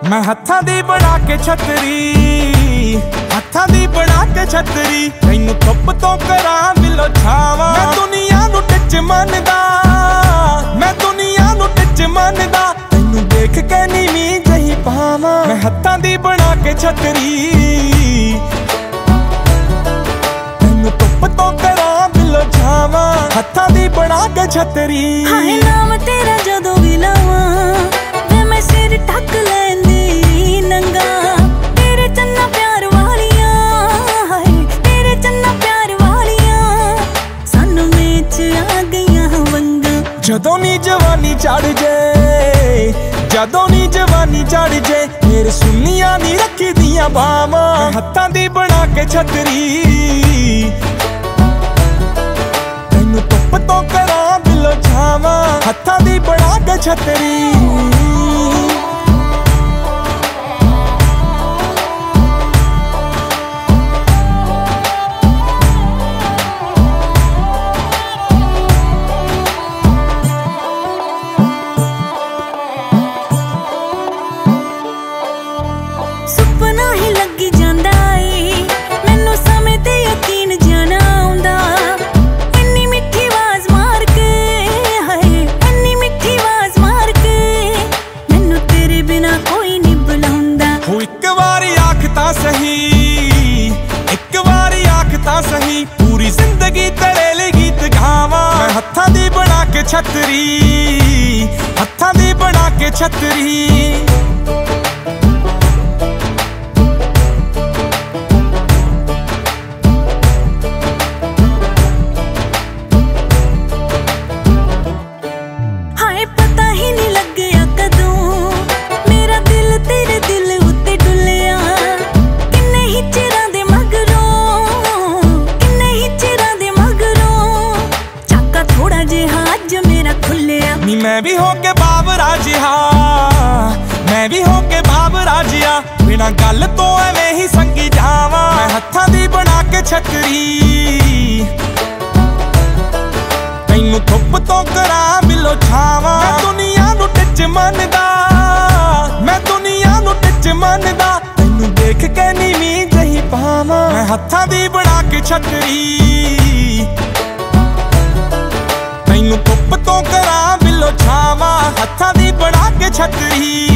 मैं हत्थां दी बना के छतरी, हत्थां दी बना के छतरी, तैनू धुप तो करा मिलो छावां। मैं दुनिया नू टच मनदा, मैं दुनिया नू टच मनदा, तैनू देख के नीवीं जही पावां। मैं हत्थां दी बना के छतरी, तैनू धुप तो करा मिलो छावां। हत्थां दी बना के छतरी। हाय नाम तेरा जदों भी लवां वे मैं सिर ढक लैंदी नंगा। तेरे चन्ना प्यार वालियां, हाय तेरे चन्ना प्यार वालियां, सानू मेच आ गईयां वंगां। जदों नी जवानी चढ़ जे, जदों नी जवानी चढ़ जे, मेरे सुनिया नी रखी दियां बावां। हत्थां दी बना के छतरी, तैनू धुप तो करा मिलो छावां। हत्थां दी बना के छतरी। सुपना ही लगी जांदा ए मैनू समय ते यकीन जाना आउंदा। इन्नी मिठी आवाज मार के, हाय इन्नी मिठी आवाज मार के, मैनू तेरे बिना कोई नहीं बुलाउंदा। हो इक वारी आख तां सही, इक वारी आख तां सही, पूरी जिंदगी तेरे लिए गीत गावां। मैं हत्थां दी बना के छतरी, हत्थां दी बना के छतरी। पता ही नहीं लगया कदों मेरा दिल तेरे दिल उत्ते डुलिया। किन्ने ही चिरां दे मगरों, किन्ने ही चिरां दे मगरों, चाका थोड़ा जिहा अज मेरा खुलिया। नी मैं भी होके बाबरा जिहा, मैं भी होके बाबरा जिहा, बिना गल तो एवें ही संगी जावां। मैं हत्थां दी बना के छतरी, तैनू धुप तो करा मिलो छावां। मैं दुनिया नू टच मनदा, मैं दुनिया नू टच मनदा, तैनू देख के नीवीं जही पावां। मैं हत्थां दी बना के छतरी, तैनू धुप तो करा मिलो छावां। हत्थां दी बना के छतरी।